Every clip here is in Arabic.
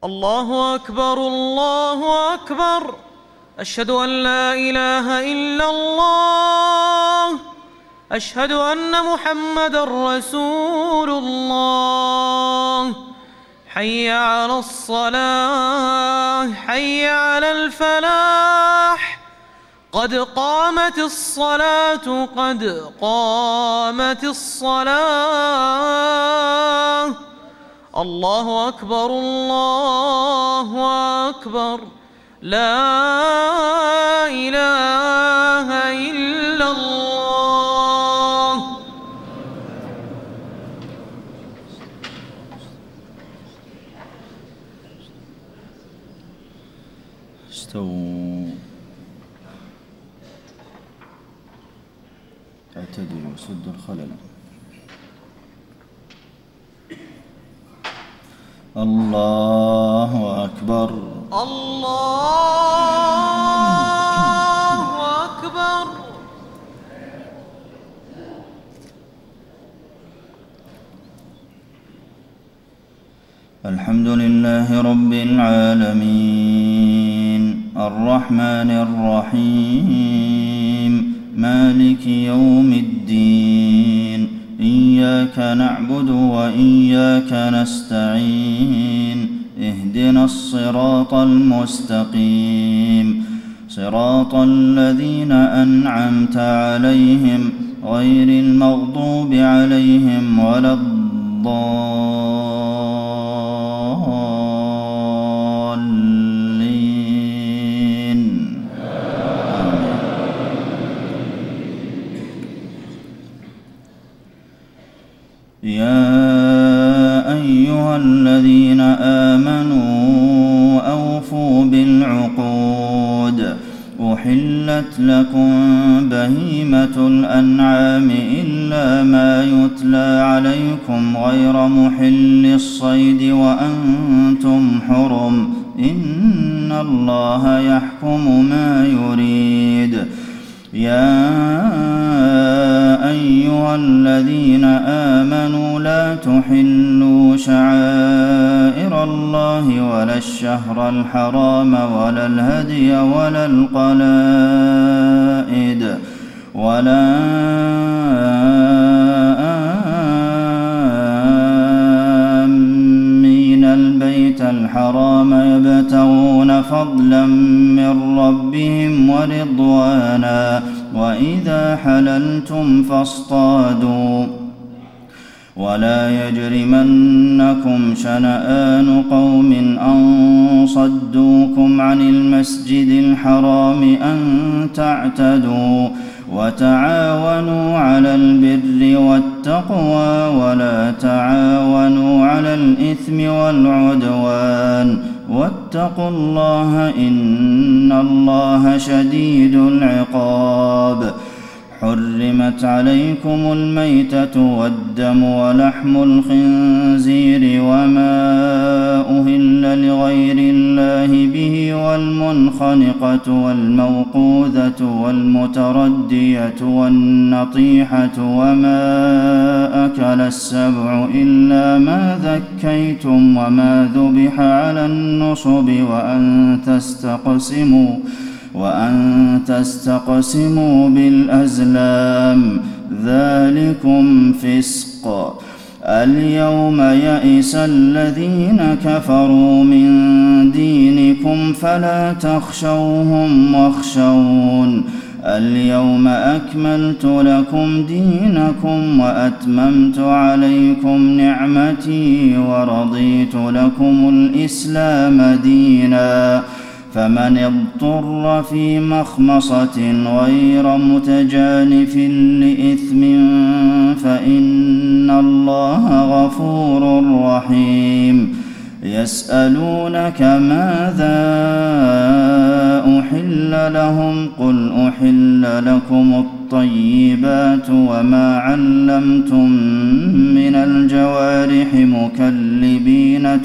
الله أكبر الله أكبر. أشهد أن لا إله إلا الله. أشهد أن محمدًا رسول الله. حي على الصلاة حي على الفلاح. قد قامت الصلاة قد قامت الصلاة. الله أكبر الله أكبر. لا إله إلا الله. استووا اعتدلوا سدوا الخلل. الله أكبر الله أكبر. الحمد لله رب العالمين الرحمن الرحيم مالك يوم الدين. إياك نعبد وإياك نستعين. اهدنا الصراط المستقيم صراط الذين أنعمت عليهم غير المغضوب عليهم ولا الضالين. يا أيها الذين آمنوا أوفوا بالعقود. أحلت لكم بهيمة الأنعام إلا ما يتلى عليكم غير محل الصيد وأنتم حرم. إن الله يحكم ما يريد. يا أيها الذين آمنوا لا تحلوا شعائر الله ولا الشهر الحرام ولا الهدي ولا القلائد ولا آمين البيت الحرام يبتغون فضلا من ربهم ورضوانا. وإذا حللتم فاصطادوا. ولا يجرمنكم شنآن قوم أن صدوكم عن المسجد الحرام أن تعتدوا. وتعاونوا على البر والتقوى ولا تعاونوا على الإثم والعدوان. واتقوا الله إن الله شديد العقاب. حرمت عليكم الميتة والدم ولحم الخنزير وما أهل لغير الله به والمنخنقة والموقوذة والمتردية والنطيحة وما أكل السبع إلا ما ذكيتم وما ذبح على النصب وأن تستقسموا بالأزلام ذلكم فسق. اليوم يئس الذين كفروا من دينكم فلا تخشوهم واخشون. اليوم أكملت لكم دينكم وأتممت عليكم نعمتي ورضيت لكم الإسلام دينا. فمن اضطر في مخمصة غير متجانف لإثم فإن الله غفور رحيم. يسألونك ماذا أحل لهم قل أحل لكم الطيبات وما علمتم من الجوارح مكلبين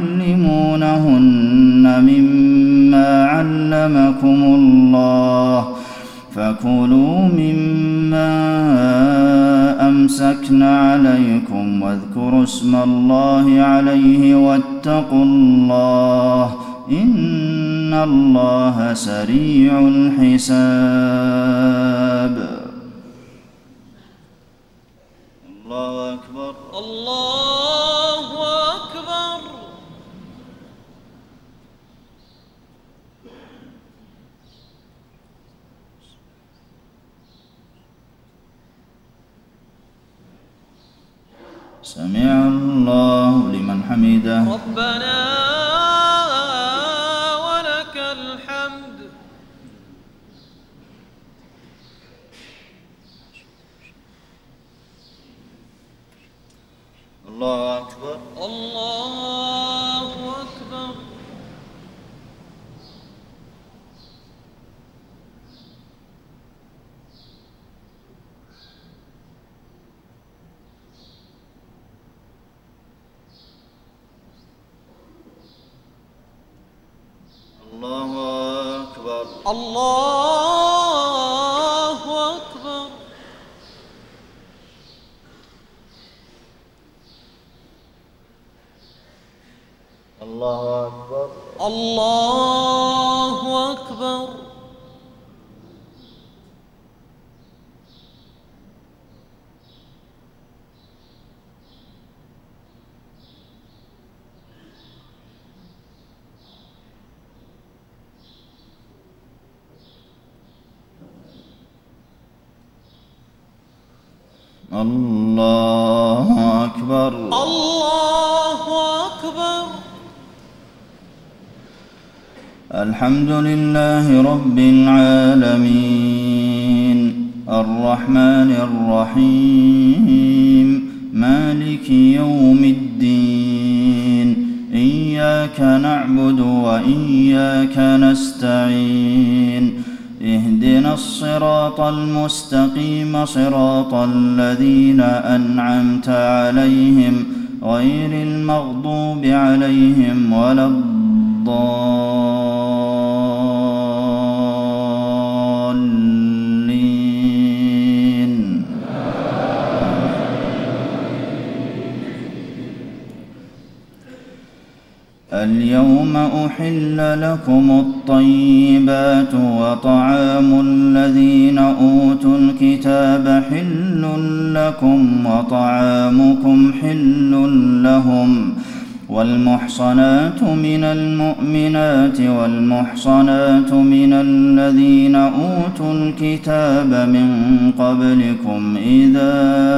تعلمونهن مما علمكم الله فكلوا مما أمسكن عليكم واذكروا اسم الله عليه واتقوا الله إن الله سريع الحساب. الله أكبر. الله أكبر. سمع الله لمن حمده. ربنا ولك الحمد. الله أكبر. الله أكبر. الله أكبر. الله أكبر. الله أكبر. الله أكبر. الله أكبر. الله أكبر. الحمد لله رب العالمين الرحمن الرحيم مالك يوم الدين إياك نعبد وإياك نستعين اهدنا الصراط المستقيم صراط الذين أنعمت عليهم غير المغضوب عليهم ولا الضالين. اليوم أحل لكم الطيبات وطعام الذين أوتوا الكتاب حل لكم وطعامكم حل لهم والمحصنات من المؤمنات والمحصنات من الذين أوتوا الكتاب من قبلكم إذا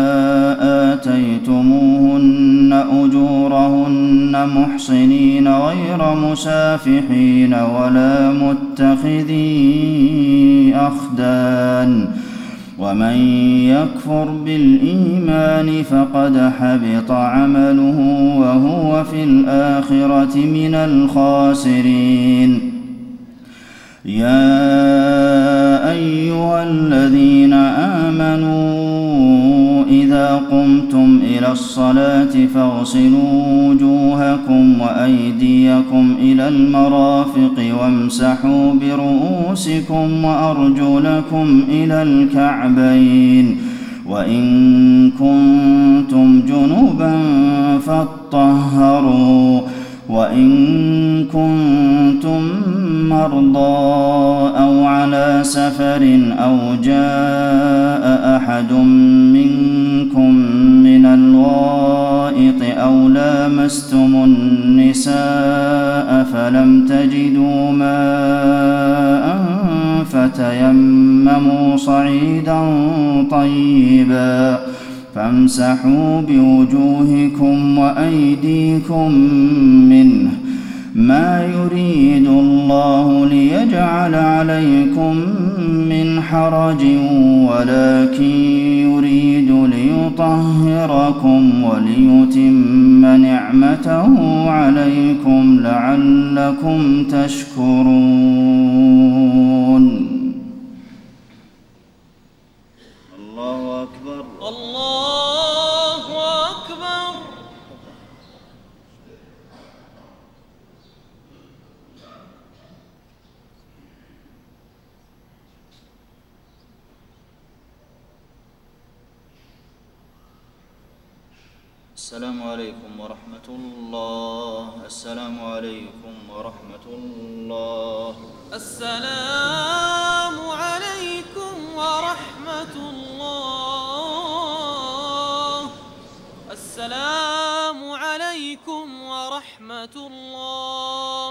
آتيتموهن أجورهن محصنين غير مسافحين ولا متخذي أخدان ومن يكفر بالإيمان فقد حبط عمله وهو في الآخرة من الخاسرين. يا أيها الذين آمنوا إذا قمتم إلى الصلاة فاغسلوا وجوهكم وأيديكم إلى المرافق وامسحوا برؤوسكم وأرجلكم إلى الكعبين وإن كنتم جنبا فاطهروا وإن كنتم مرضى أو على سفر أو جاء أحد منكم من الغائط أو لامستم النساء فلم تجدوا ماء فتيمموا صعيدا طيبا فامسحوا بوجوهكم وأيديكم منه ما يريد الله ليجعل عليكم من حرج ولكن يريد ليطهركم وليتم نعمته عليكم لعلكم تشكرون. الله أكبر. الله أكبر. السلام عليكم ورحمة الله. السلام عليكم ورحمة الله. السلام عليكم ورحمة الله. السلام عليكم ورحمة الله.